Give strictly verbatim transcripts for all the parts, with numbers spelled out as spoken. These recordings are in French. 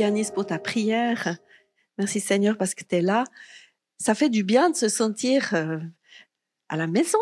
Yanis pour ta prière. Merci Seigneur parce que tu es là. Ça fait du bien de se sentir euh, à la maison.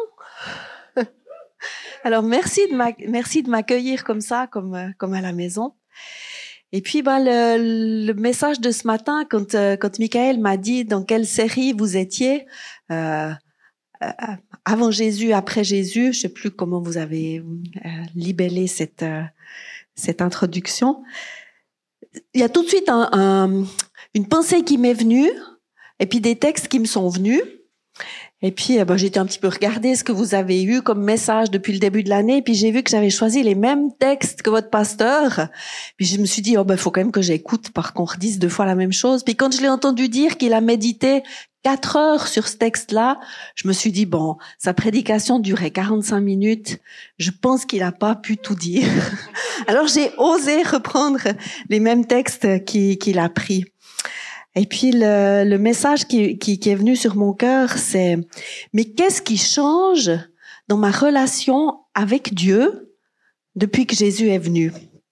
Alors merci de m'a- merci de m'accueillir comme ça, comme euh, comme à la maison. Et puis ben le, le message de ce matin, quand euh, quand Michael m'a dit dans quelle série vous étiez, euh, euh, avant Jésus, après Jésus, je sais plus comment vous avez euh, libellé cette euh, cette introduction. Il y a tout de suite un, un, une pensée qui m'est venue, et puis des textes qui me sont venus. Et puis, ben, j'ai été un petit peu regarder ce que vous avez eu comme message depuis le début de l'année. Et puis, j'ai vu que j'avais choisi les mêmes textes que votre pasteur. Puis, je me suis dit, oh ben, faut quand même que j'écoute, par qu'on redise deux fois la même chose. Puis, quand je l'ai entendu dire qu'il a médité quatre heures sur ce texte-là, je me suis dit, bon, sa prédication durait quarante-cinq minutes. Je pense qu'il n'a pas pu tout dire. Alors, j'ai osé reprendre les mêmes textes qu'il, qu'il a pris. Et puis le, le message qui, qui, qui est venu sur mon cœur, c'est « Mais qu'est-ce qui change dans ma relation avec Dieu depuis que Jésus est venu ?»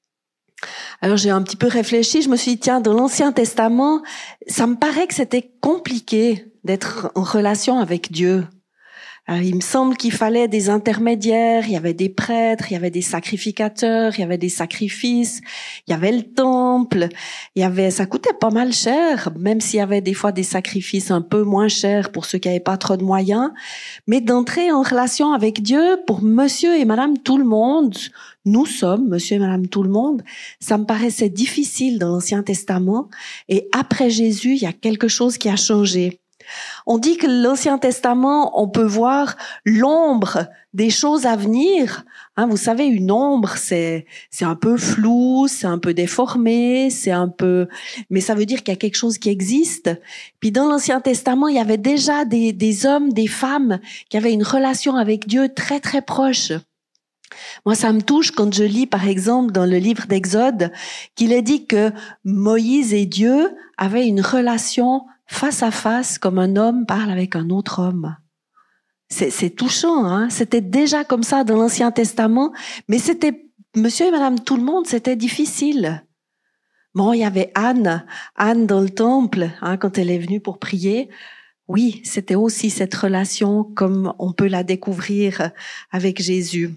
Alors j'ai un petit peu réfléchi, je me suis dit « Tiens, dans l'Ancien Testament, ça me paraît que c'était compliqué d'être en relation avec Dieu. » Euh, il me semble qu'il fallait des intermédiaires, il y avait des prêtres, il y avait des sacrificateurs, il y avait des sacrifices, il y avait le temple, il y avait, ça coûtait pas mal cher, même s'il y avait des fois des sacrifices un peu moins chers pour ceux qui n'avaient pas trop de moyens. Mais d'entrer en relation avec Dieu, pour monsieur et madame tout le monde, nous sommes monsieur et madame tout le monde, ça me paraissait difficile dans l'Ancien Testament. Et après Jésus, il y a quelque chose qui a changé. On dit que l'Ancien Testament, on peut voir l'ombre des choses à venir. Hein, vous savez, une ombre, c'est c'est un peu flou, c'est un peu déformé, c'est un peu, mais ça veut dire qu'il y a quelque chose qui existe. Puis dans l'Ancien Testament, il y avait déjà des des hommes, des femmes qui avaient une relation avec Dieu très très proche. Moi, ça me touche quand je lis, par exemple, dans le livre d'Exode, qu'il est dit que Moïse et Dieu avaient une relation face à face, comme un homme parle avec un autre homme. C'est, c'est touchant, hein. C'était déjà comme ça dans l'Ancien Testament, mais c'était, monsieur et madame tout le monde, c'était difficile. Bon, il y avait Anne, Anne dans le temple, hein, quand elle est venue pour prier. Oui, c'était aussi cette relation comme on peut la découvrir avec Jésus.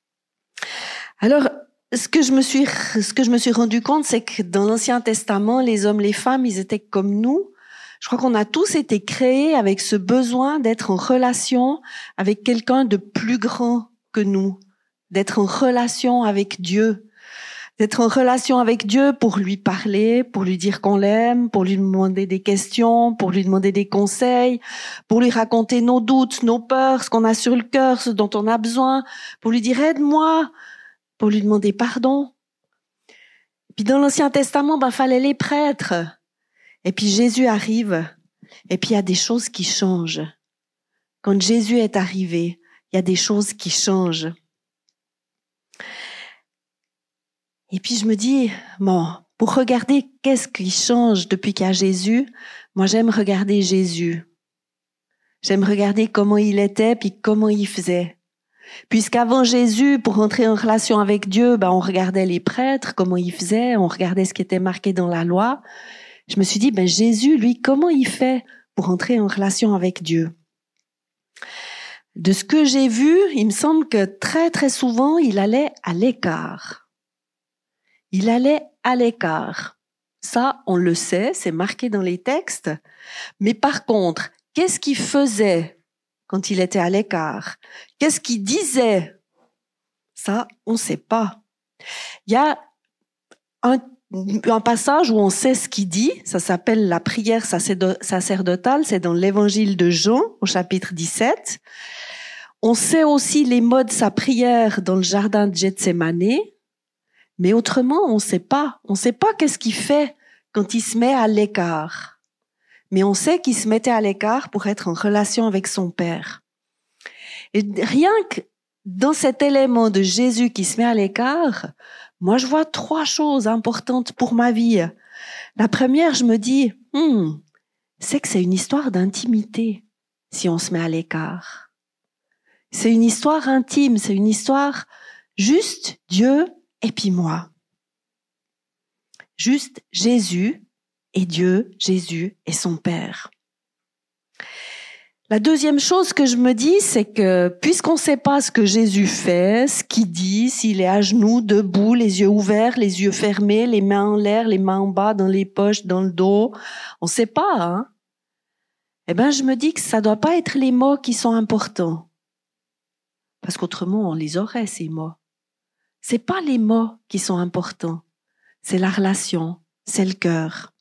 Alors, ce que je me suis, ce que je me suis rendu compte, c'est que dans l'Ancien Testament, les hommes, les femmes, ils étaient comme nous. Je crois qu'on a tous été créés avec ce besoin d'être en relation avec quelqu'un de plus grand que nous, d'être en relation avec Dieu, d'être en relation avec Dieu pour lui parler, pour lui dire qu'on l'aime, pour lui demander des questions, pour lui demander des conseils, pour lui raconter nos doutes, nos peurs, ce qu'on a sur le cœur, ce dont on a besoin, pour lui dire « aide-moi », pour lui demander pardon. Puis dans l'Ancien Testament, ben, fallait les prêtres. Et puis Jésus arrive, et puis il y a des choses qui changent. Quand Jésus est arrivé, il y a des choses qui changent. Et puis je me dis, bon, pour regarder qu'est-ce qui change depuis qu'il y a Jésus, moi j'aime regarder Jésus. J'aime regarder comment il était, puis comment il faisait. Puisqu'avant Jésus, pour entrer en relation avec Dieu, ben on regardait les prêtres, comment ils faisaient, on regardait ce qui était marqué dans la loi. Je me suis dit, ben Jésus, lui, comment il fait pour entrer en relation avec Dieu? De ce que j'ai vu, il me semble que très très souvent, il allait à l'écart. Il allait à l'écart. Ça, on le sait, c'est marqué dans les textes. Mais par contre, qu'est-ce qu'il faisait quand il était à l'écart? Qu'est-ce qu'il disait? Ça, on ne sait pas. Il y a un un passage où on sait ce qu'il dit, ça s'appelle la prière sacerdotale, c'est dans l'évangile de Jean au chapitre dix-sept. On sait aussi les mots de sa prière dans le jardin de Gethsémani, mais autrement on ne sait pas. On ne sait pas qu'est-ce qu'il fait quand il se met à l'écart. Mais on sait qu'il se mettait à l'écart pour être en relation avec son Père. Et rien que dans cet élément de Jésus qui se met à l'écart, moi, je vois trois choses importantes pour ma vie. La première, je me dis, hmm, c'est que c'est une histoire d'intimité si on se met à l'écart. C'est une histoire intime, c'est une histoire juste Dieu et puis moi. Juste Jésus et Dieu, Jésus et son Père. La deuxième chose que je me dis, c'est que puisqu'on ne sait pas ce que Jésus fait, ce qu'il dit, s'il est à genoux, debout, les yeux ouverts, les yeux fermés, les mains en l'air, les mains en bas, dans les poches, dans le dos, on ne sait pas, hein. Eh ben, je me dis que ça ne doit pas être les mots qui sont importants. Parce qu'autrement, on les aurait, ces mots. C'est pas les mots qui sont importants. C'est la relation, c'est le cœur.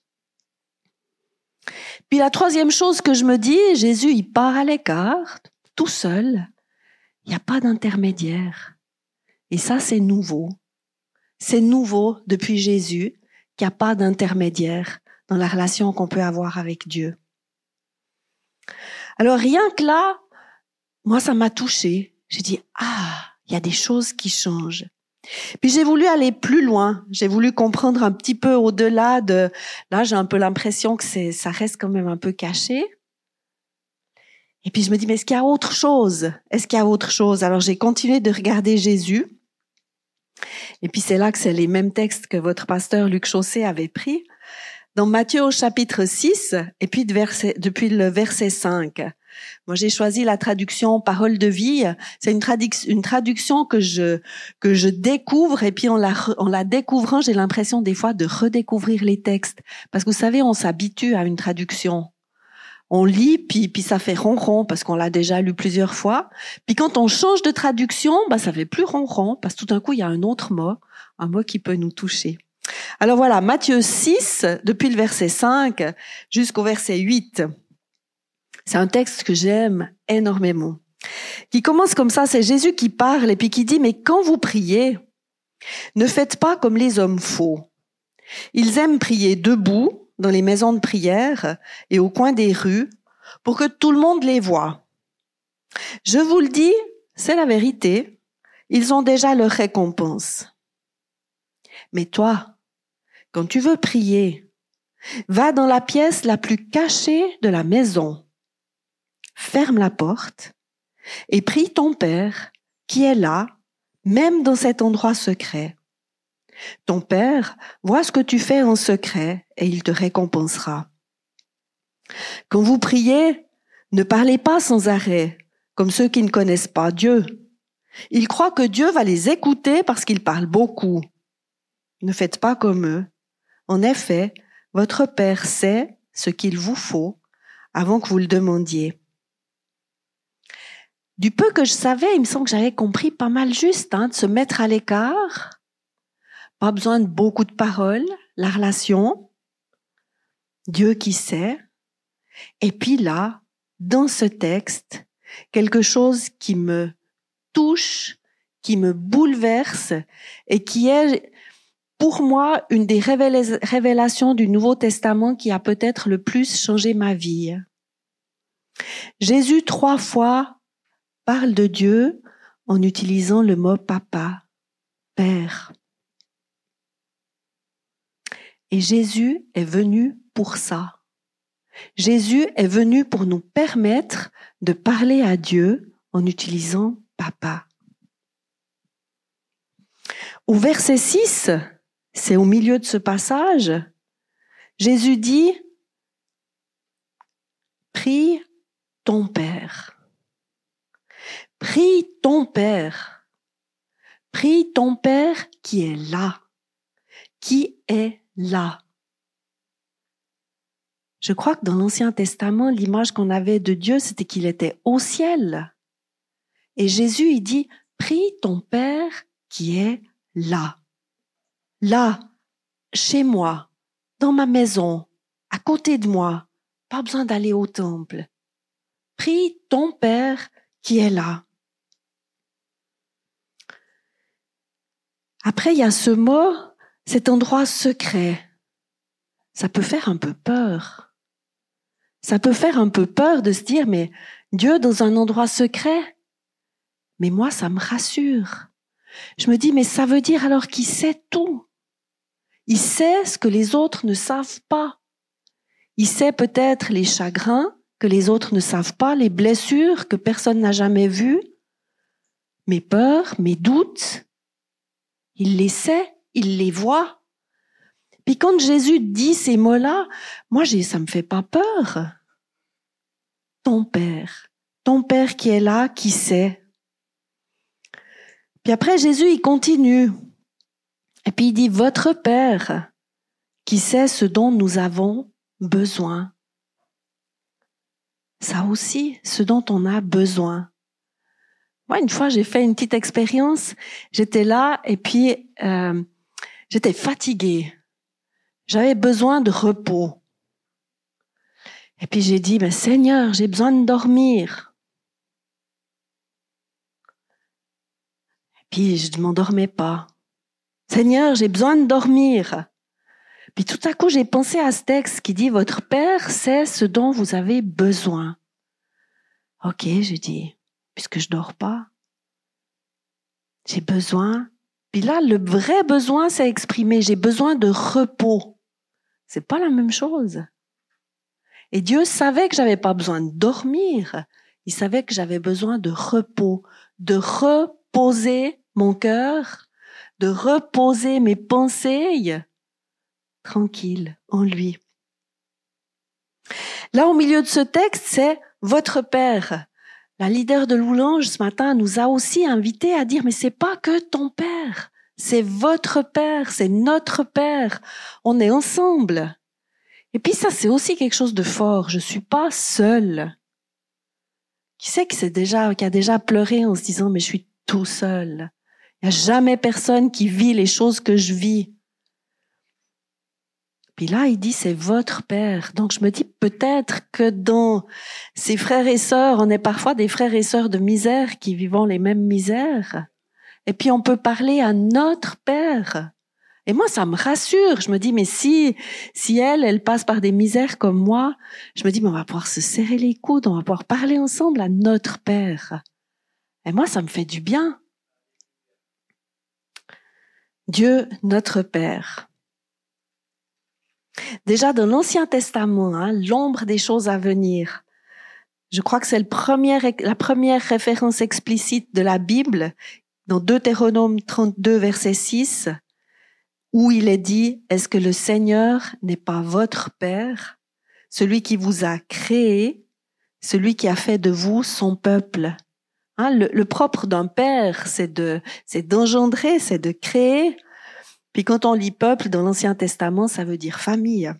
Puis la troisième chose que je me dis, Jésus, il part à l'écart, tout seul. Il n'y a pas d'intermédiaire. Et ça, c'est nouveau. C'est nouveau depuis Jésus qu'il n'y a pas d'intermédiaire dans la relation qu'on peut avoir avec Dieu. Alors rien que là, moi, ça m'a touchée. J'ai dit, ah, il y a des choses qui changent. Puis j'ai voulu aller plus loin, j'ai voulu comprendre un petit peu au-delà de... Là, j'ai un peu l'impression que c'est, ça reste quand même un peu caché. Et puis je me dis, mais est-ce qu'il y a autre chose? Est-ce qu'il y a autre chose? Alors j'ai continué de regarder Jésus. Et puis c'est là que c'est les mêmes textes que votre pasteur Luc Chausset avait pris. Dans Matthieu au chapitre six, et puis de verset, depuis le verset cinq. Moi, j'ai choisi la traduction Parole de vie. C'est une, traduc- une traduction que je que je découvre et puis en la en la découvrant, j'ai l'impression des fois de redécouvrir les textes parce que vous savez, on s'habitue à une traduction. On lit puis puis ça fait ronron parce qu'on l'a déjà lu plusieurs fois. Puis quand on change de traduction, bah ça fait plus ronron parce que tout d'un coup, il y a un autre mot, un mot qui peut nous toucher. Alors voilà, Matthieu six, depuis le verset cinq jusqu'au verset huit. C'est un texte que j'aime énormément. Qui commence comme ça, c'est Jésus qui parle et puis qui dit, mais quand vous priez, ne faites pas comme les hommes faux. Ils aiment prier debout dans les maisons de prière et au coin des rues pour que tout le monde les voie. Je vous le dis, c'est la vérité, ils ont déjà leur récompense. Mais toi, quand tu veux prier, va dans la pièce la plus cachée de la maison. Ferme la porte et prie ton Père qui est là, même dans cet endroit secret. Ton Père voit ce que tu fais en secret et il te récompensera. Quand vous priez, ne parlez pas sans arrêt, comme ceux qui ne connaissent pas Dieu. Ils croient que Dieu va les écouter parce qu'ils parlent beaucoup. Ne faites pas comme eux. En effet, votre Père sait ce qu'il vous faut avant que vous le demandiez. Du peu que je savais, il me semble que j'avais compris pas mal juste, hein, de se mettre à l'écart. Pas besoin de beaucoup de paroles, la relation, Dieu qui sait. Et puis là, dans ce texte, quelque chose qui me touche, qui me bouleverse et qui est pour moi une des révélations du Nouveau Testament qui a peut-être le plus changé ma vie. Jésus, trois fois, parle de Dieu en utilisant le mot papa, père. Et Jésus est venu pour ça. Jésus est venu pour nous permettre de parler à Dieu en utilisant papa. Au verset six, c'est au milieu de ce passage, Jésus dit « Prie ton Père ». Prie ton Père. Prie ton Père qui est là. Qui est là. Je crois que dans l'Ancien Testament, l'image qu'on avait de Dieu, c'était qu'il était au ciel. Et Jésus, il dit, prie ton Père qui est là. Là, chez moi, dans ma maison, à côté de moi. Pas besoin d'aller au temple. Prie ton Père qui est là. Après, il y a ce mot, cet endroit secret. Ça peut faire un peu peur. Ça peut faire un peu peur de se dire, mais Dieu dans un endroit secret? Mais moi, ça me rassure. Je me dis, mais ça veut dire alors qu'il sait tout. Il sait ce que les autres ne savent pas. Il sait peut-être les chagrins que les autres ne savent pas, les blessures que personne n'a jamais vues, mes peurs, mes doutes. Il les sait, il les voit. Puis quand Jésus dit ces mots-là, moi, j'ai, ça me fait pas peur. Ton Père, ton Père qui est là, qui sait. Puis après, Jésus, il continue. Et puis il dit, votre Père qui sait ce dont nous avons besoin. Ça aussi, ce dont on a besoin. Moi, une fois, j'ai fait une petite expérience. J'étais là et puis euh, j'étais fatiguée. J'avais besoin de repos. Et puis j'ai dit, mais Seigneur, j'ai besoin de dormir. Et puis je ne m'endormais pas. Seigneur, j'ai besoin de dormir. Puis tout à coup, j'ai pensé à ce texte qui dit, votre Père sait ce dont vous avez besoin. Ok, j'ai dit, puisque je dors pas, j'ai besoin. Puis là, le vrai besoin s'est exprimé. J'ai besoin de repos. C'est pas la même chose. Et Dieu savait que j'avais pas besoin de dormir. Il savait que j'avais besoin de repos, de reposer mon cœur, de reposer mes pensées tranquille en lui. Là, au milieu de ce texte, c'est votre Père. La leader de Louange ce matin nous a aussi invités à dire, mais c'est pas que ton Père, c'est votre Père, c'est notre Père. On est ensemble. Et puis ça, c'est aussi quelque chose de fort. Je suis pas seule. Qui sait que c'est déjà, qui a déjà pleuré en se disant, mais je suis tout seul. Il n'y a jamais personne qui vit les choses que je vis. Puis là, il dit, c'est votre Père. Donc je me dis peut-être que dans ces frères et sœurs, on est parfois des frères et sœurs de misère qui vivons les mêmes misères. Et puis on peut parler à notre Père. Et moi, ça me rassure. Je me dis, mais si, si elle, elle passe par des misères comme moi, je me dis, mais on va pouvoir se serrer les coudes, on va pouvoir parler ensemble à notre Père. Et moi, ça me fait du bien. Dieu, notre Père. Déjà dans l'Ancien Testament, hein, l'ombre des choses à venir. Je crois que c'est le premier, la première référence explicite de la Bible, dans Deutéronome trente-deux, verset six, où il est dit, est-ce que le Seigneur n'est pas votre Père, celui qui vous a créé, celui qui a fait de vous son peuple? Hein, le, le propre d'un père, c'est de, c'est d'engendrer, c'est de créer. Puis quand on lit peuple dans l'Ancien Testament, ça veut dire famille.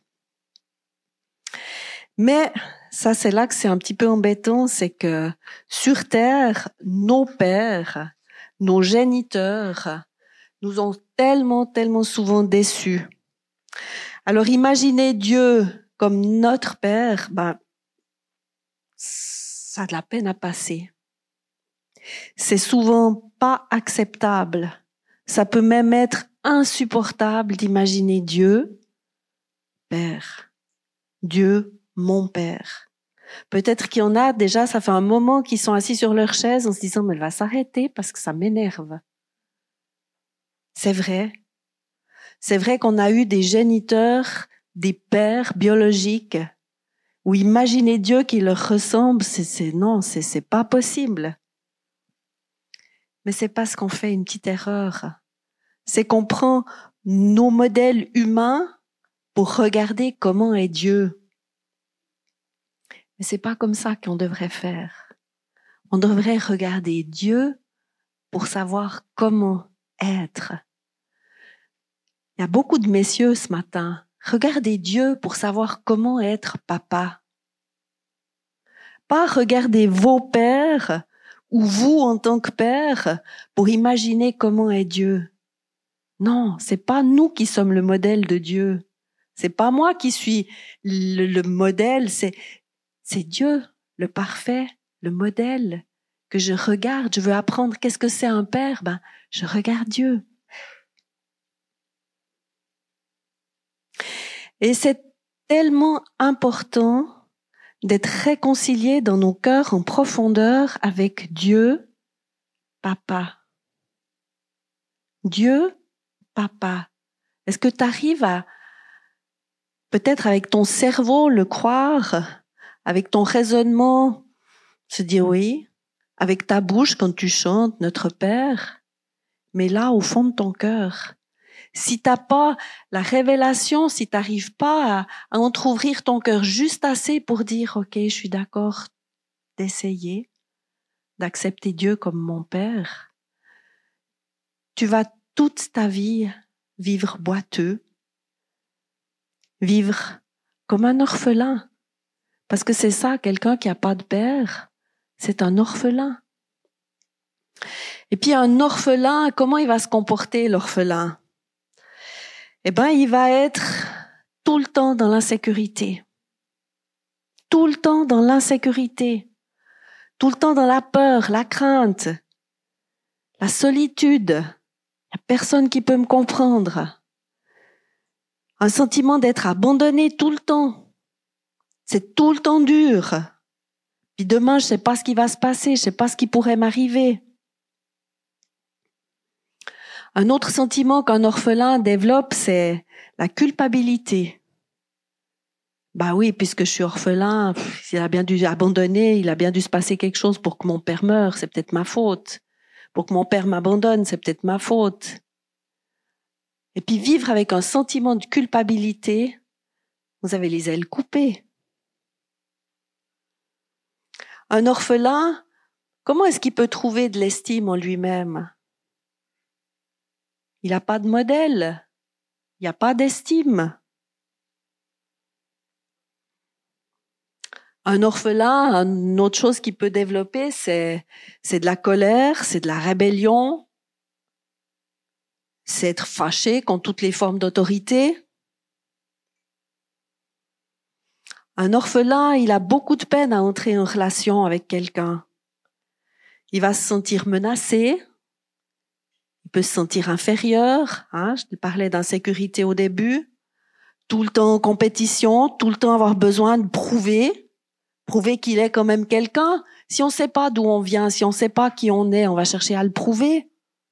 Mais ça, c'est là que c'est un petit peu embêtant, c'est que sur terre, nos pères, nos géniteurs, nous ont tellement, tellement souvent déçus. Alors imaginez Dieu comme notre Père, ben, ça a de la peine à passer. C'est souvent pas acceptable. Ça peut même être insupportable d'imaginer Dieu, Père. Dieu, mon Père. Peut-être qu'il y en a déjà, ça fait un moment qu'ils sont assis sur leur chaise en se disant, mais elle va s'arrêter parce que ça m'énerve. C'est vrai. C'est vrai qu'on a eu des géniteurs, des pères biologiques, où imaginer Dieu qui leur ressemble, c'est, c'est non, c'est, c'est pas possible. Mais c'est parce qu'on fait une petite erreur. C'est qu'on prend nos modèles humains pour regarder comment est Dieu. Mais c'est pas comme ça qu'on devrait faire. On devrait regarder Dieu pour savoir comment être. Il y a beaucoup de messieurs ce matin. Regardez Dieu pour savoir comment être papa. Pas regarder vos pères ou vous en tant que père pour imaginer comment est Dieu. Non, c'est pas nous qui sommes le modèle de Dieu. C'est pas moi qui suis le, le modèle, c'est, c'est Dieu, le parfait, le modèle que je regarde. Je veux apprendre qu'est-ce que c'est un père. Ben, je regarde Dieu. Et c'est tellement important d'être réconcilié dans nos cœurs en profondeur avec Dieu, Papa. Dieu, Papa. Est-ce que tu arrives à, peut-être avec ton cerveau, le croire, avec ton raisonnement, se dire oui, avec ta bouche quand tu chantes Notre Père, mais là, au fond de ton cœur, si t'as pas la révélation, si t'arrives pas à, à entrouvrir ton cœur juste assez pour dire, ok, je suis d'accord d'essayer, d'accepter Dieu comme mon Père, tu vas toute ta vie vivre boiteux, vivre comme un orphelin. Parce que c'est ça, quelqu'un qui a pas de père, c'est un orphelin. Et puis un orphelin, comment il va se comporter, l'orphelin? Eh ben, il va être tout le temps dans l'insécurité. Tout le temps dans l'insécurité. Tout le temps dans la peur, la crainte, la solitude. Il n'y a personne qui peut me comprendre. Un sentiment d'être abandonné tout le temps. C'est tout le temps dur. Puis demain, je sais pas ce qui va se passer, je sais pas ce qui pourrait m'arriver. Un autre sentiment qu'un orphelin développe, c'est la culpabilité. Bah oui, puisque je suis orphelin, pff, il a bien dû abandonner, il a bien dû se passer quelque chose pour que mon père meure, c'est peut-être ma faute. Pour que mon père m'abandonne, c'est peut-être ma faute. Et puis vivre avec un sentiment de culpabilité, vous avez les ailes coupées. Un orphelin, comment est-ce qu'il peut trouver de l'estime en lui-même? Il n'a pas de modèle, il n'y a pas d'estime. Un orphelin, une autre chose qu'il peut développer, c'est, c'est de la colère, c'est de la rébellion, c'est être fâché contre toutes les formes d'autorité. Un orphelin, il a beaucoup de peine à entrer en relation avec quelqu'un. Il va se sentir menacé, il peut se sentir inférieur, hein, je parlais d'insécurité au début, tout le temps en compétition, tout le temps avoir besoin de prouver, prouver qu'il est quand même quelqu'un. Si on ne sait pas d'où on vient, si on ne sait pas qui on est, on va chercher à le prouver.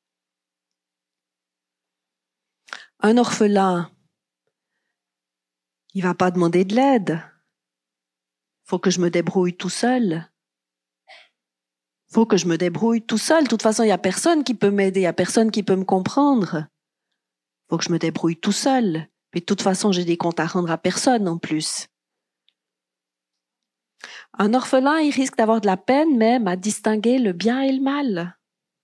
Un orphelin, il va pas demander de l'aide. Faut que je me débrouille tout seul. Faut que je me débrouille tout seul. De toute façon, il y a personne qui peut m'aider, il y a personne qui peut me comprendre. Faut que je me débrouille tout seul. Puis de toute façon, j'ai des comptes à rendre à personne en plus. Un orphelin, il risque d'avoir de la peine même à distinguer le bien et le mal.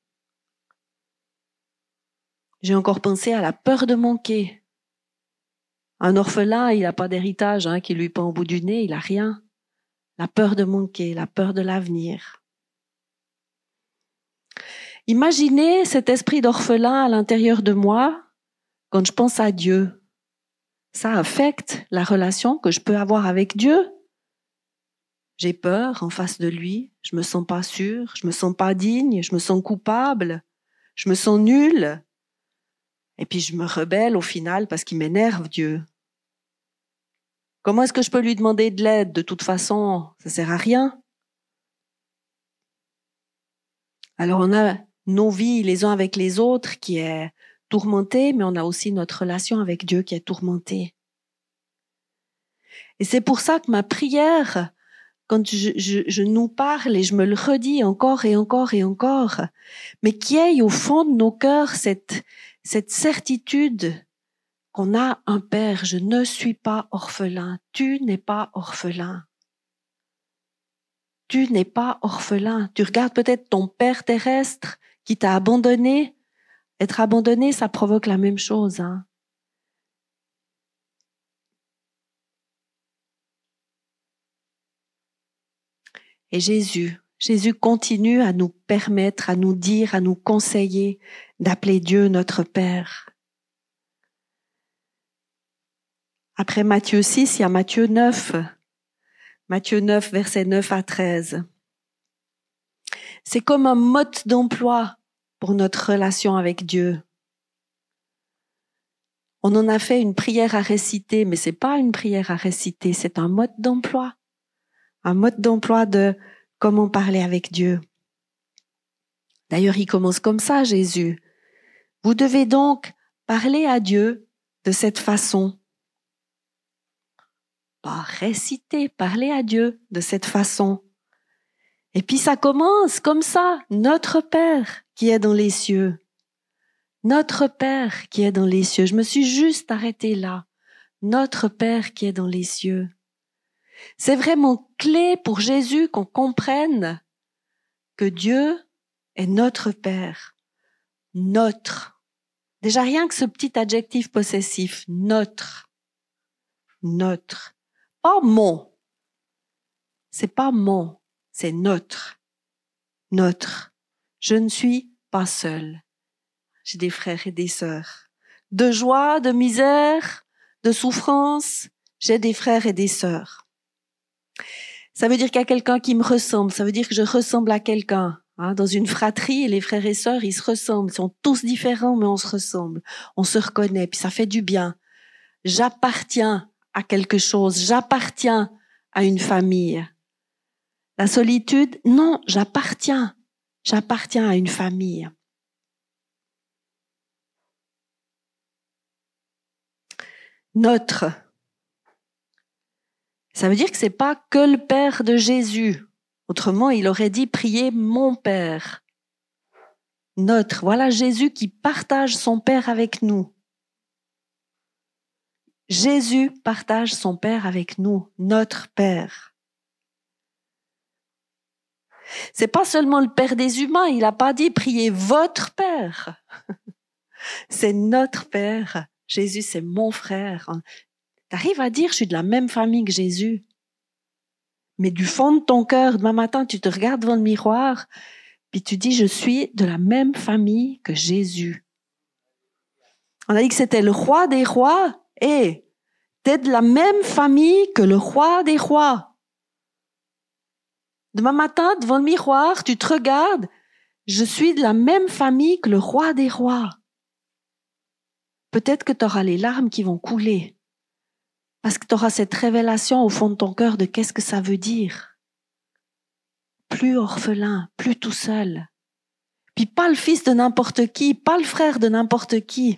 J'ai encore pensé à la peur de manquer. Un orphelin, il n'a pas d'héritage hein, qui lui pend au bout du nez, il a rien. La peur de manquer, la peur de l'avenir. Imaginez cet esprit d'orphelin à l'intérieur de moi quand je pense à Dieu. Ça affecte la relation que je peux avoir avec Dieu. J'ai peur en face de lui, je me sens pas sûre, je me sens pas digne, je me sens coupable, je me sens nulle. Et puis je me rebelle au final parce qu'il m'énerve Dieu. Comment est-ce que je peux lui demander de l'aide? De toute façon, ça sert à rien. Alors on a nos vies les uns avec les autres qui est tourmentée, mais on a aussi notre relation avec Dieu qui est tourmentée. Et c'est pour ça que ma prière, quand je, je, je nous parle et je me le redis encore et encore et encore, mais qu'il y ait au fond de nos cœurs cette, cette certitude qu'on a un Père. Je ne suis pas orphelin. Tu n'es pas orphelin. Tu n'es pas orphelin. Tu regardes peut-être ton Père terrestre qui t'a abandonné. Être abandonné, ça provoque la même chose, hein. Et Jésus, Jésus continue à nous permettre, à nous dire, à nous conseiller d'appeler Dieu notre Père. Après Matthieu six, il y a Matthieu neuf. Matthieu neuf, versets neuf à treize. C'est comme un mode d'emploi pour notre relation avec Dieu. On en a fait une prière à réciter, mais c'est pas une prière à réciter, c'est un mode d'emploi. Un mode d'emploi de comment parler avec Dieu. D'ailleurs, il commence comme ça, Jésus. Vous devez donc parler à Dieu de cette façon. Pas réciter, parler à Dieu de cette façon. Et puis ça commence comme ça, notre Père qui est dans les cieux. Notre Père qui est dans les cieux. Je me suis juste arrêtée là. Notre Père qui est dans les cieux. C'est vraiment clé pour Jésus qu'on comprenne que Dieu est notre Père. Notre. Déjà rien que ce petit adjectif possessif. Notre. Notre. Pas mon. C'est pas mon. C'est notre. Notre. Je ne suis pas seule. J'ai des frères et des sœurs. De joie, de misère, de souffrance, j'ai des frères et des sœurs. Ça veut dire qu'il y a quelqu'un qui me ressemble. Ça veut dire que je ressemble à quelqu'un. Hein, dans une fratrie, les frères et sœurs, ils se ressemblent. Ils sont tous différents, mais on se ressemble. On se reconnaît, puis ça fait du bien. J'appartiens à quelque chose. J'appartiens à une famille. La solitude, non, j'appartiens. J'appartiens à une famille. Notre. Ça veut dire que c'est pas que le Père de Jésus. Autrement, il aurait dit prier mon Père. Notre. Voilà Jésus qui partage son Père avec nous. Jésus partage son Père avec nous, notre Père. C'est pas seulement le Père des humains, il a pas dit priez votre Père. C'est notre Père. Jésus, c'est mon frère. T'arrives à dire, je suis de la même famille que Jésus. Mais du fond de ton cœur, demain matin, tu te regardes devant le miroir, puis tu dis, je suis de la même famille que Jésus. On a dit que c'était le roi des rois, et t'es de la même famille que le roi des rois. Demain matin, devant le miroir, tu te regardes, je suis de la même famille que le roi des rois. Peut-être que tu auras les larmes qui vont couler. Parce que tu auras cette révélation au fond de ton cœur de qu'est-ce que ça veut dire. Plus orphelin, plus tout seul. Puis pas le fils de n'importe qui, pas le frère de n'importe qui.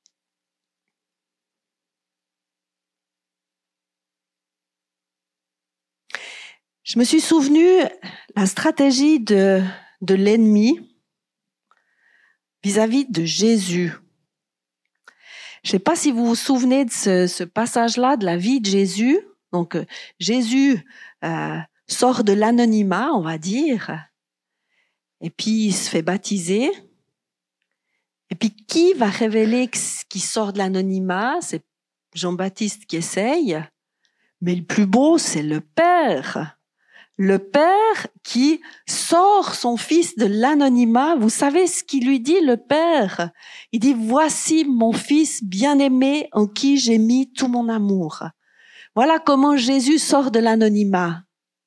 Je me suis souvenu la stratégie de, de l'ennemi vis-à-vis de Jésus. Je ne sais pas si vous vous souvenez de ce, ce passage-là de la vie de Jésus. Donc, euh, Jésus euh, sort de l'anonymat, on va dire, et puis il se fait baptiser. Et puis, qui va révéler qu'il sort de l'anonymat? C'est Jean-Baptiste qui essaye. Mais le plus beau, c'est le Père. Le Père qui sort son fils de l'anonymat. Vous savez ce qu'il lui dit, le Père? Il dit, voici mon fils bien-aimé en qui j'ai mis tout mon amour. Voilà comment Jésus sort de l'anonymat.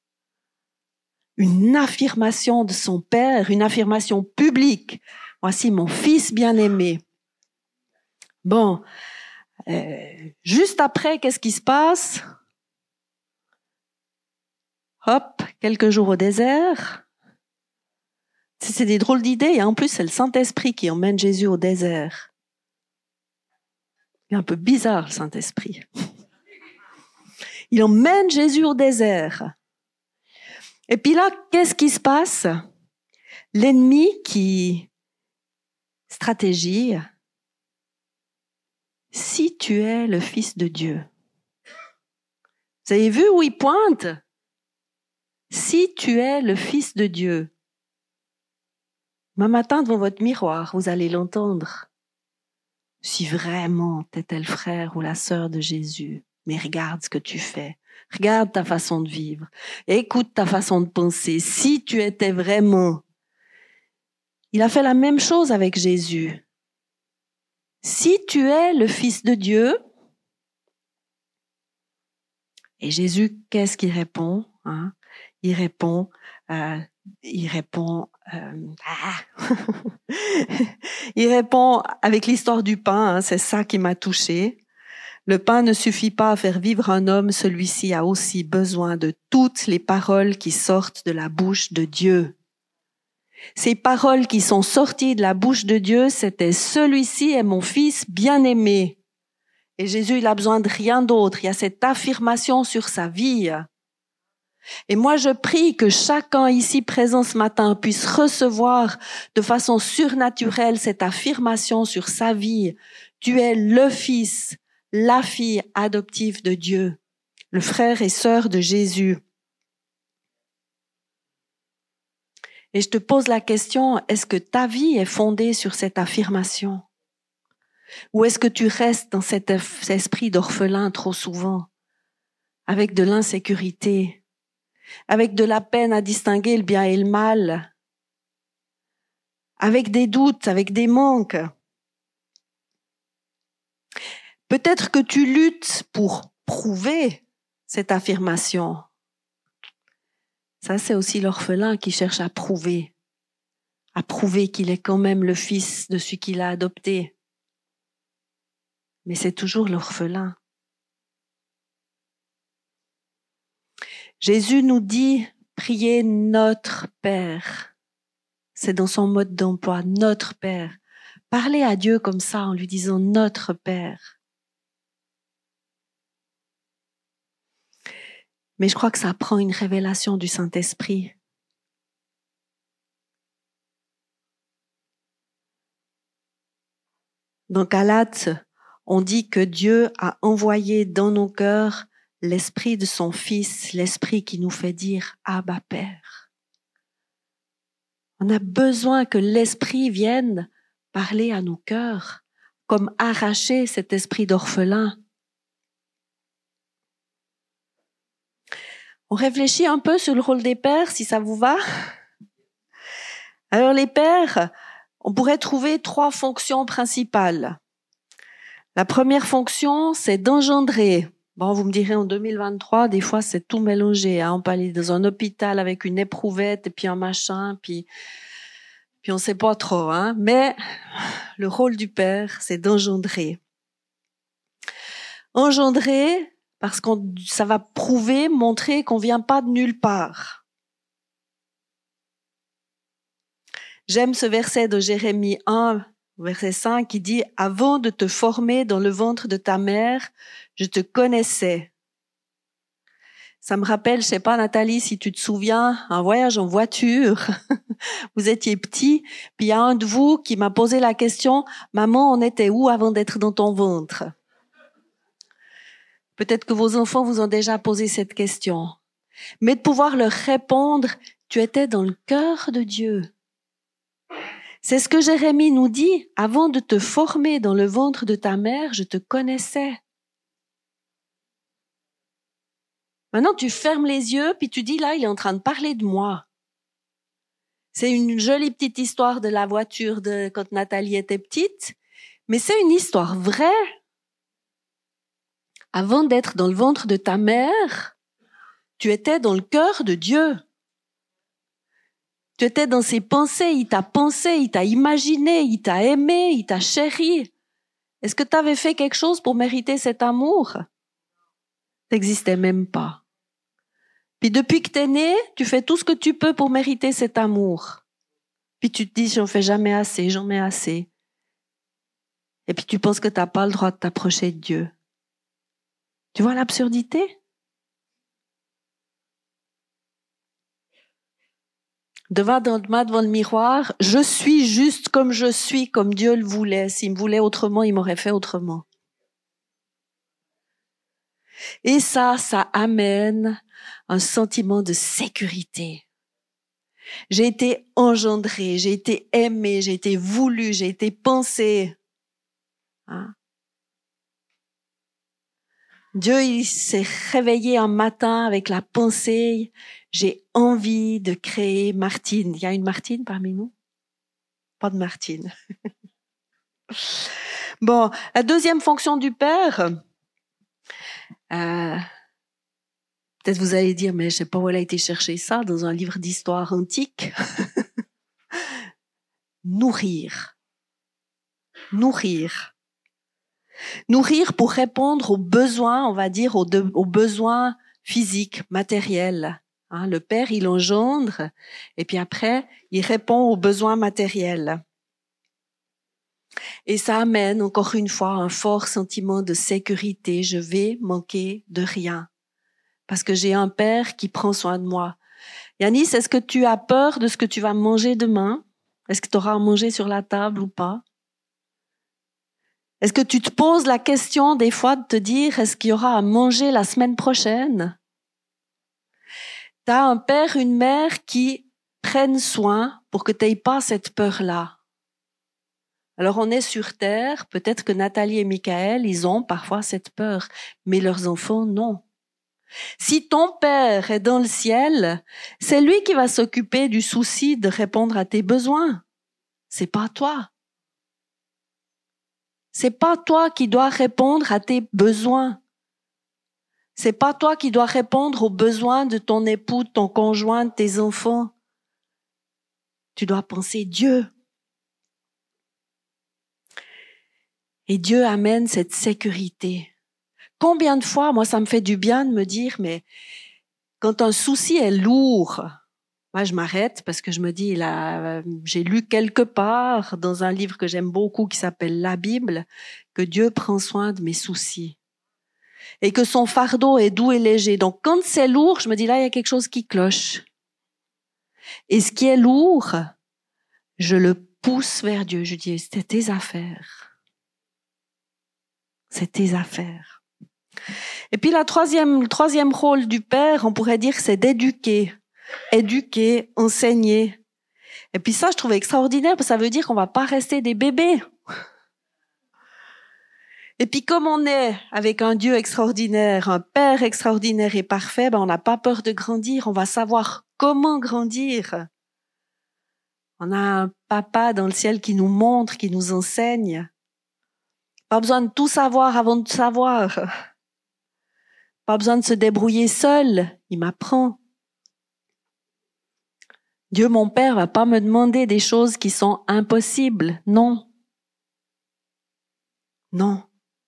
Une affirmation de son Père, une affirmation publique. Voici mon fils bien-aimé. Bon, euh, juste après, qu'est-ce qui se passe? Hop, quelques jours au désert. C'est des drôles d'idées. Hein. En plus, c'est le Saint-Esprit qui emmène Jésus au désert. C'est un peu bizarre, le Saint-Esprit. Il emmène Jésus au désert. Et puis là, qu'est-ce qui se passe? L'ennemi qui... Stratégie. Si tu es le Fils de Dieu. Vous avez vu où il pointe? Si tu es le Fils de Dieu. Demain matin, devant votre miroir, vous allez l'entendre. Si vraiment t'étais le frère ou la sœur de Jésus, mais regarde ce que tu fais. Regarde ta façon de vivre. Écoute ta façon de penser. Si tu étais vraiment... Il a fait la même chose avec Jésus. Si tu es le Fils de Dieu... Et Jésus, qu'est-ce qu'il répond, hein? Il répond, euh, il répond, euh, ah il répond avec l'histoire du pain, hein, c'est ça qui m'a touchée. Le pain ne suffit pas à faire vivre un homme, celui-ci a aussi besoin de toutes les paroles qui sortent de la bouche de Dieu. Ces paroles qui sont sorties de la bouche de Dieu, c'était « Celui-ci est mon fils bien-aimé ». Et Jésus, il a besoin de rien d'autre. Il y a cette affirmation sur sa vie. Et moi, je prie que chacun ici présent ce matin puisse recevoir de façon surnaturelle cette affirmation sur sa vie. Tu es le fils, la fille adoptive de Dieu, le frère et sœur de Jésus. Et je te pose la question, est-ce que ta vie est fondée sur cette affirmation? Ou est-ce que tu restes dans cet esprit d'orphelin trop souvent, avec de l'insécurité, avec de la peine à distinguer le bien et le mal, avec des doutes, avec des manques? Peut-être que tu luttes pour prouver cette affirmation. Ça, c'est aussi l'orphelin qui cherche à prouver, à prouver qu'il est quand même le fils de celui qu'il a adopté. Mais c'est toujours l'orphelin. Jésus nous dit, priez notre Père. C'est dans son mode d'emploi, notre Père. Parlez à Dieu comme ça en lui disant notre Père. Mais je crois que ça prend une révélation du Saint-Esprit. Dans Galates, on dit que Dieu a envoyé dans nos cœurs l'esprit de son Fils, l'esprit qui nous fait dire « Abba Père ». On a besoin que l'esprit vienne parler à nos cœurs, comme arracher cet esprit d'orphelin. On réfléchit un peu sur le rôle des pères, si ça vous va. Alors les pères, on pourrait trouver trois fonctions principales. La première fonction, c'est d'engendrer. Bon, vous me direz, en deux mille vingt-trois, des fois, c'est tout mélangé. Hein. On peut aller dans un hôpital avec une éprouvette et puis un machin, puis, puis on sait pas trop. Hein. Mais le rôle du père, c'est d'engendrer. Engendrer, parce que ça va prouver, montrer qu'on vient pas de nulle part. J'aime ce verset de Jérémie un, verset cinq, qui dit « Avant de te former dans le ventre de ta mère, je te connaissais. » Ça me rappelle, je sais pas Nathalie, si tu te souviens, un voyage en voiture. Vous étiez petit, puis il y a un de vous qui m'a posé la question « Maman, on était où avant d'être dans ton ventre ?» Peut-être que vos enfants vous ont déjà posé cette question. Mais de pouvoir leur répondre « Tu étais dans le cœur de Dieu. » C'est ce que Jérémie nous dit. « Avant de te former dans le ventre de ta mère, je te connaissais. » Maintenant, tu fermes les yeux, puis tu dis, là, il est en train de parler de moi. C'est une jolie petite histoire de la voiture de quand Nathalie était petite, mais c'est une histoire vraie. Avant d'être dans le ventre de ta mère, tu étais dans le cœur de Dieu. Tu étais dans ses pensées, il t'a pensé, il t'a imaginé, il t'a aimé, il t'a chéri. Est-ce que tu avais fait quelque chose pour mériter cet amour? T'existais même pas. Puis depuis que t'es né, tu fais tout ce que tu peux pour mériter cet amour. Puis tu te dis, j'en fais jamais assez, j'en mets assez. Et puis tu penses que t'as pas le droit de t'approcher de Dieu. Tu vois l'absurdité? Devant, devant le miroir, je suis juste comme je suis, comme Dieu le voulait. S'il me voulait autrement, il m'aurait fait autrement. Et ça, ça amène un sentiment de sécurité. J'ai été engendrée, j'ai été aimée, j'ai été voulue, j'ai été pensée. Hein? Dieu, il s'est réveillé un matin avec la pensée, j'ai envie de créer Martine. Il y a une Martine parmi nous? Pas de Martine. Bon, la deuxième fonction du Père, euh, peut-être vous allez dire, mais je sais pas où elle a été chercher ça, dans un livre d'histoire antique. Nourrir. Nourrir. Nourrir pour répondre aux besoins, on va dire, aux, de, aux besoins physiques, matériels. Hein, le Père, il engendre, et puis après, il répond aux besoins matériels. Et ça amène, encore une fois, un fort sentiment de sécurité. Je vais manquer de rien. parce que j'ai un Père qui prend soin de moi. Yanis, est-ce que tu as peur de ce que tu vas manger demain? Est-ce que tu auras à manger sur la table ou pas? Est-ce que tu te poses la question des fois de te dire, est-ce qu'il y aura à manger la semaine prochaine? Tu as un père, une mère qui prennent soin pour que tu n'aies pas cette peur-là. Alors on est sur terre, peut-être que Nathalie et Michael, ils ont parfois cette peur, mais leurs enfants, non. Si ton père est dans le ciel, c'est lui qui va s'occuper du souci de répondre à tes besoins. C'est pas toi. C'est pas toi qui dois répondre à tes besoins. C'est pas toi qui dois répondre aux besoins de ton époux, de ton conjoint, de tes enfants. Tu dois penser Dieu. Et Dieu amène cette sécurité. Combien de fois, moi, ça me fait du bien de me dire, mais quand un souci est lourd, moi, je m'arrête parce que je me dis, là, j'ai lu quelque part dans un livre que j'aime beaucoup qui s'appelle La Bible, que Dieu prend soin de mes soucis et que son fardeau est doux et léger. Donc, quand c'est lourd, je me dis, là, il y a quelque chose qui cloche. Et ce qui est lourd, je le pousse vers Dieu. Je dis, c'est tes affaires. C'est tes affaires. Et puis la troisième, le troisième rôle du père, on pourrait dire, c'est d'éduquer. Éduquer, enseigner. Et puis ça, je trouve extraordinaire, parce que ça veut dire qu'on va pas rester des bébés. Et puis comme on est avec un Dieu extraordinaire, un Père extraordinaire et parfait, ben on n'a pas peur de grandir, on va savoir comment grandir. On a un papa dans le ciel qui nous montre, qui nous enseigne. Pas besoin de tout savoir avant de savoir. Pas besoin de se débrouiller seul, il m'apprend. Dieu, mon Père, va pas me demander des choses qui sont impossibles. Non. Non.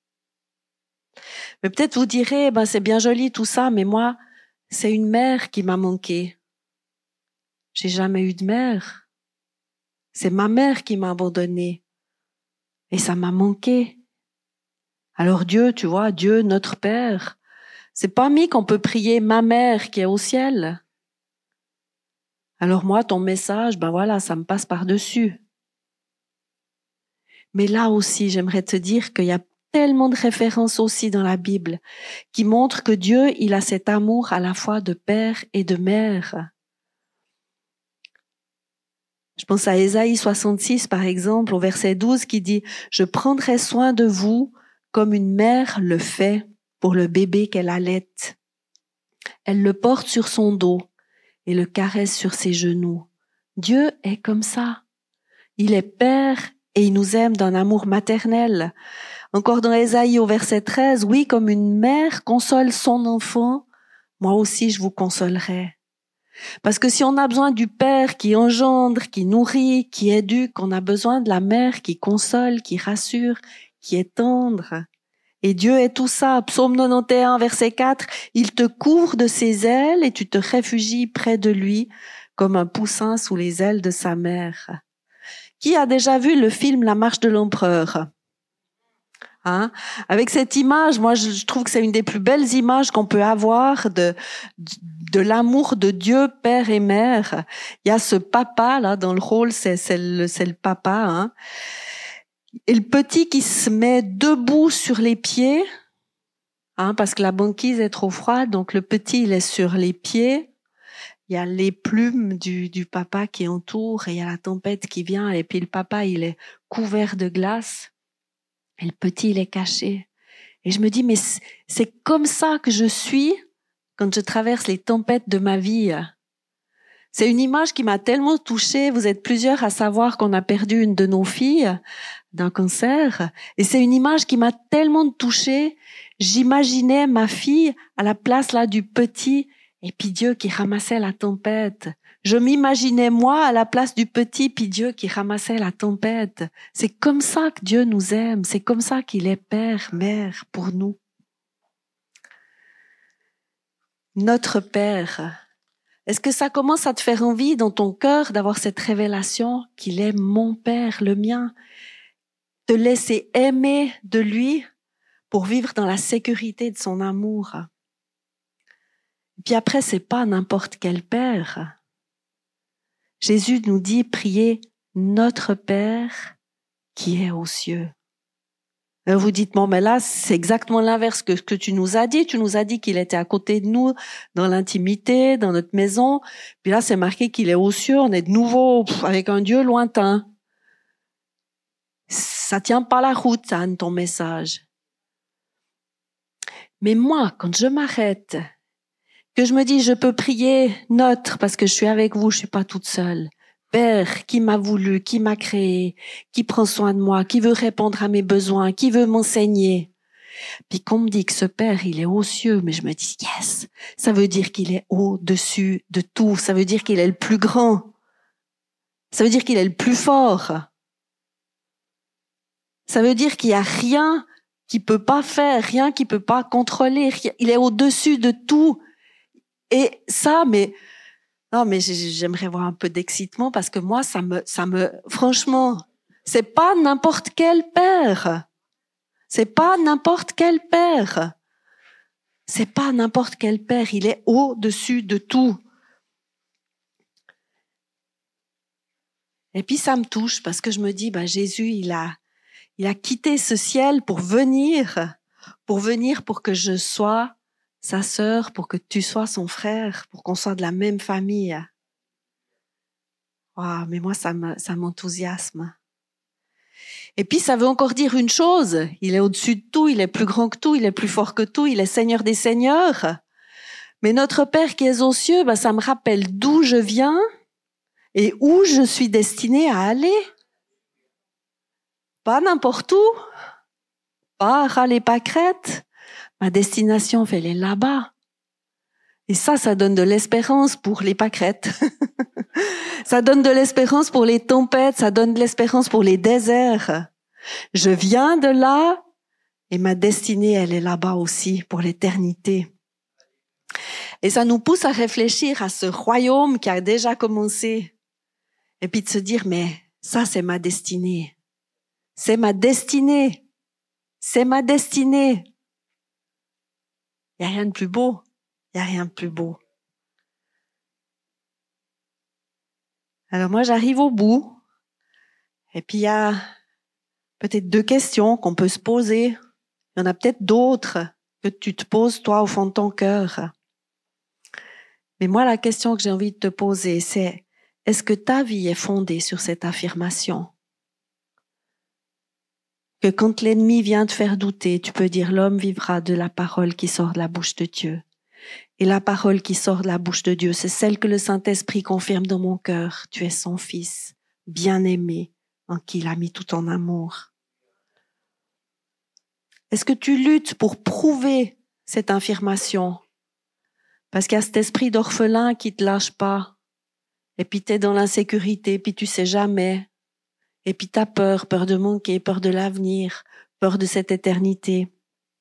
Mais peut-être vous direz, ben c'est bien joli tout ça, mais moi, c'est une mère qui m'a manqué. J'ai jamais eu de mère. C'est ma mère qui m'a abandonnée. Et ça m'a manqué. Alors Dieu, tu vois, Dieu, notre Père, c'est pas mis qu'on peut prier ma mère qui est au ciel. Alors moi, ton message, ben voilà, ça me passe par-dessus. Mais là aussi, j'aimerais te dire qu'il y a tellement de références aussi dans la Bible qui montrent que Dieu, il a cet amour à la fois de père et de mère. Je pense à Ésaïe soixante-six, par exemple, au verset douze, qui dit « Je prendrai soin de vous comme une mère le fait pour le bébé qu'elle allaite. Elle le porte sur son dos et le caresse sur ses genoux. » Dieu est comme ça. Il est père et il nous aime d'un amour maternel. Encore dans Ésaïe au verset treize, « Oui, comme une mère console son enfant, moi aussi je vous consolerai. » Parce que si on a besoin du père qui engendre, qui nourrit, qui éduque, on a besoin de la mère qui console, qui rassure, qui est tendre. Et Dieu est tout ça. Psaume quatre-vingt-onze, verset quatre, « Il te couvre de ses ailes et tu te réfugies près de lui comme un poussin sous les ailes de sa mère. » Qui a déjà vu le film La Marche de l'Empereur? Hein? Avec cette image, moi je trouve que c'est une des plus belles images qu'on peut avoir de, de, de l'amour de Dieu, père et mère. Il y a ce papa là dans le rôle, c'est, c'est, le, c'est le papa. Hein? Et le petit qui se met debout sur les pieds, hein, parce que la banquise est trop froide, donc le petit il est sur les pieds. Il y a les plumes du, du papa qui entourent et il y a la tempête qui vient et puis le papa il est couvert de glace. Et le petit, il est caché. Et je me dis, mais c'est comme ça que je suis quand je traverse les tempêtes de ma vie. C'est une image qui m'a tellement touchée. Vous êtes plusieurs à savoir qu'on a perdu une de nos filles d'un cancer. Et c'est une image qui m'a tellement touchée. J'imaginais ma fille à la place là du petit et puis Dieu qui ramassait la tempête. Je m'imaginais moi à la place du petit, puis Dieu qui ramassait la tempête. C'est comme ça que Dieu nous aime. C'est comme ça qu'il est père, mère pour nous. Notre Père. Est-ce que ça commence à te faire envie dans ton cœur d'avoir cette révélation qu'il est mon Père, le mien? Te laisser aimer de lui pour vivre dans la sécurité de son amour. Puis après, c'est pas n'importe quel Père. Jésus nous dit, priez notre Père qui est aux cieux. Et vous dites, bon, mais là, c'est exactement l'inverse que ce que tu nous as dit. Tu nous as dit qu'il était à côté de nous, dans l'intimité, dans notre maison. Puis là, c'est marqué qu'il est aux cieux. On est de nouveau pff, avec un Dieu lointain. Ça tient pas la route, Anne, ton message. Mais moi, quand je m'arrête, que je me dis, je peux prier notre, parce que je suis avec vous, je suis pas toute seule. Père qui m'a voulu, qui m'a créé, qui prend soin de moi, qui veut répondre à mes besoins, qui veut m'enseigner. Puis qu'on me dit que ce Père, il est aux cieux, mais je me dis, yes, ça veut dire qu'il est au-dessus de tout, ça veut dire qu'il est le plus grand, ça veut dire qu'il est le plus fort. Ça veut dire qu'il y a rien qu'il peut pas faire, rien qu'il peut pas contrôler, il est au-dessus de tout. Et ça, mais non, mais j'aimerais voir un peu d'excitement parce que moi, ça me, ça me, franchement, c'est pas n'importe quel Père. C'est pas n'importe quel Père. C'est pas n'importe quel Père. Il est au-dessus de tout. Et puis ça me touche parce que je me dis, bah Jésus, il a, il a quitté ce ciel pour venir, pour venir pour que je sois sa sœur, pour que tu sois son frère, pour qu'on soit de la même famille. Wow, mais moi, ça me, ça m'enthousiasme. Et puis, ça veut encore dire une chose. Il est au-dessus de tout, il est plus grand que tout, il est plus fort que tout, il est Seigneur des Seigneurs. Mais notre Père qui est aux cieux, bah, ça me rappelle d'où je viens et où je suis destinée à aller. Pas n'importe où. Pas à Râles-et-Pâquerettes. Ma destination, elle est là-bas. Et ça, ça donne de l'espérance pour les pâquerettes. Ça donne de l'espérance pour les tempêtes, ça donne de l'espérance pour les déserts. Je viens de là et ma destinée, elle est là-bas aussi pour l'éternité. Et ça nous pousse à réfléchir à ce royaume qui a déjà commencé. Et puis de se dire, mais ça, c'est ma destinée. C'est ma destinée. C'est ma destinée. Il n'y a rien de plus beau. Il n'y a rien de plus beau. Alors moi, j'arrive au bout. Et puis il y a peut-être deux questions qu'on peut se poser. Il y en a peut-être d'autres que tu te poses, toi, au fond de ton cœur. Mais moi, la question que j'ai envie de te poser, c'est, est-ce que ta vie est fondée sur cette affirmation? Que quand l'ennemi vient te faire douter, tu peux dire, l'homme vivra de la parole qui sort de la bouche de Dieu. Et la parole qui sort de la bouche de Dieu, c'est celle que le Saint-Esprit confirme dans mon cœur. Tu es son fils, bien-aimé, en qui il a mis tout en amour. Est-ce que tu luttes pour prouver cette affirmation? Parce qu'il y a cet esprit d'orphelin qui te lâche pas. Et puis t'es dans l'insécurité, puis tu sais jamais. Et puis t'as peur, peur de manquer, peur de l'avenir, peur de cette éternité.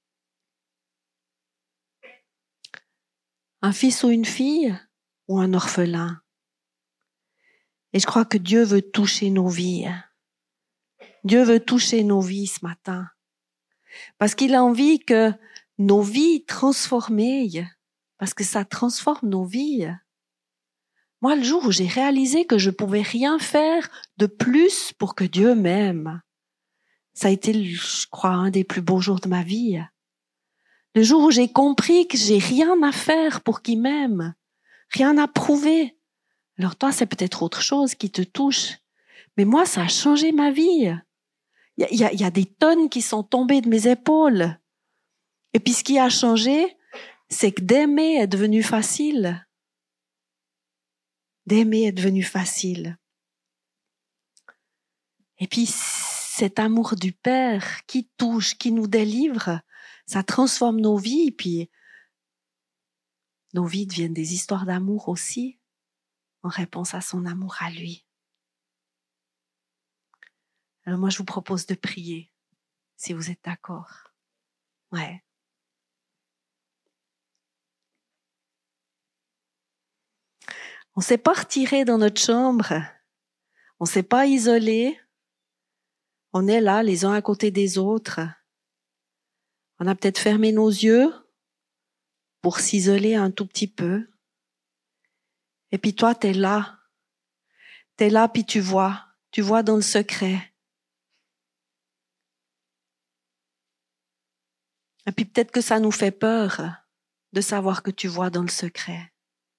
Un fils ou une fille ou un orphelin. Et je crois que Dieu veut toucher nos vies. Dieu veut toucher nos vies ce matin. Parce qu'il a envie que nos vies transformées, parce que ça transforme nos vies. Moi, le jour où j'ai réalisé que je pouvais rien faire de plus pour que Dieu m'aime, ça a été, je crois, un des plus beaux jours de ma vie. Le jour où j'ai compris que j'ai rien à faire pour qu'il m'aime, rien à prouver. Alors toi, c'est peut-être autre chose qui te touche. Mais moi, ça a changé ma vie. Il y a, il y a des tonnes qui sont tombées de mes épaules. Et puis ce qui a changé, c'est que d'aimer est devenu facile. D'aimer est devenu facile. Et puis cet amour du Père qui touche, qui nous délivre, ça transforme nos vies. Et puis nos vies deviennent des histoires d'amour aussi, en réponse à son amour à lui. Alors moi, je vous propose de prier, si vous êtes d'accord. Ouais. On ne s'est pas retiré dans notre chambre, on ne s'est pas isolé, on est là les uns à côté des autres. On a peut-être fermé nos yeux, pour s'isoler un tout petit peu. Et puis toi, t'es là. T'es là, puis tu vois. Tu vois dans le secret. Et puis peut-être que ça nous fait peur de savoir que tu vois dans le secret.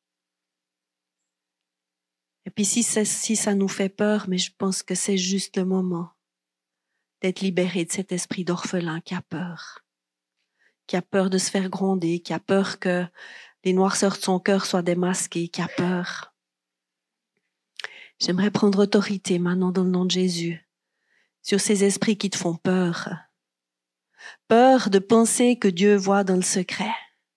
Et puis si, si ça nous fait peur, mais je pense que c'est juste le moment d'être libéré de cet esprit d'orphelin qui a peur, qui a peur de se faire gronder, qui a peur que les noirceurs de son cœur soient démasquées, qui a peur. J'aimerais prendre autorité maintenant dans le nom de Jésus sur ces esprits qui te font peur. Peur de penser que Dieu voit dans le secret.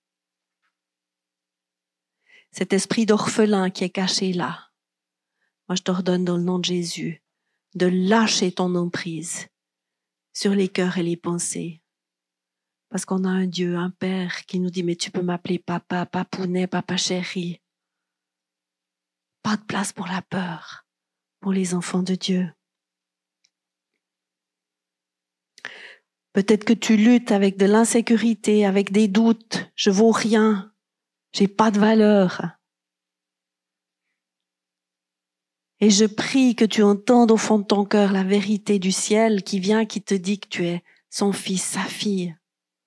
Cet esprit d'orphelin qui est caché là. Moi, je t'ordonne dans le nom de Jésus de lâcher ton emprise sur les cœurs et les pensées. Parce qu'on a un Dieu, un Père qui nous dit, mais tu peux m'appeler papa, papounet, papa chéri. Pas de place pour la peur, pour les enfants de Dieu. Peut-être que tu luttes avec de l'insécurité, avec des doutes. Je vaux rien. J'ai pas de valeur. Et je prie que tu entendes au fond de ton cœur la vérité du ciel qui vient, qui te dit que tu es son fils, sa fille.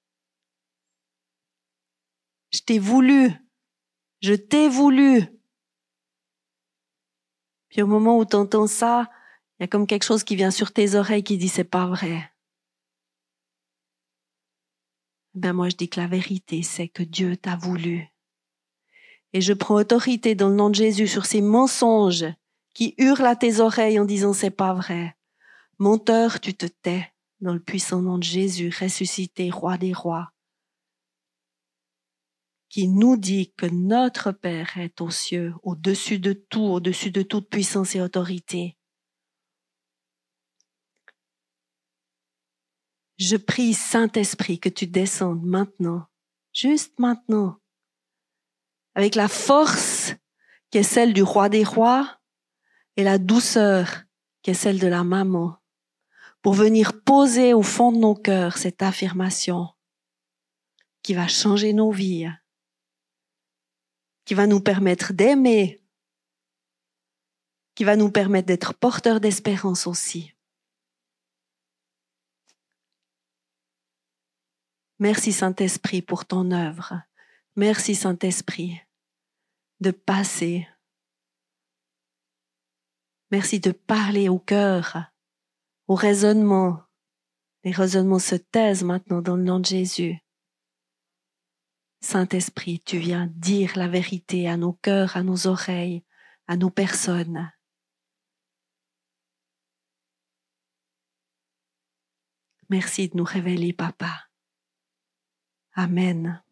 Je t'ai voulu. Je t'ai voulu. Puis au moment où tu entends ça, il y a comme quelque chose qui vient sur tes oreilles qui dit c'est pas vrai. Ben moi je dis que la vérité c'est que Dieu t'a voulu. Et je prends autorité dans le nom de Jésus sur ces mensonges qui hurlent à tes oreilles en disant c'est pas vrai. Menteur, tu te tais dans le puissant nom de Jésus, ressuscité, roi des rois, qui nous dit que notre Père est aux cieux, au-dessus de tout, au-dessus de toute puissance et autorité. Je prie, Saint-Esprit, que tu descendes maintenant, juste maintenant, avec la force qui est celle du roi des rois et la douceur qui est celle de la maman, pour venir poser au fond de nos cœurs cette affirmation qui va changer nos vies, qui va nous permettre d'aimer, qui va nous permettre d'être porteurs d'espérance aussi. Merci Saint-Esprit pour ton œuvre. Merci Saint-Esprit de passer. Merci de parler au cœur, au raisonnement. Les raisonnements se taisent maintenant dans le nom de Jésus. Saint-Esprit, tu viens dire la vérité à nos cœurs, à nos oreilles, à nos personnes. Merci de nous révéler, Papa. Amen.